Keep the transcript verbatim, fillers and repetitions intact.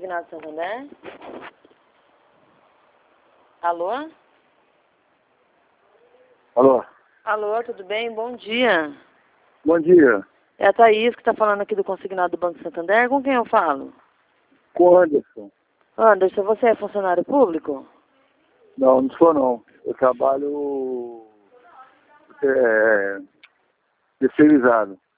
Consignado Santander? Alô? Alô? Alô, tudo bem? Bom dia. Bom dia. É a Thaís que está falando aqui do Consignado do Banco Santander. Com quem eu falo? Com o Anderson. Anderson, você é funcionário público? Não, não sou não. Eu trabalho é, terceirizado.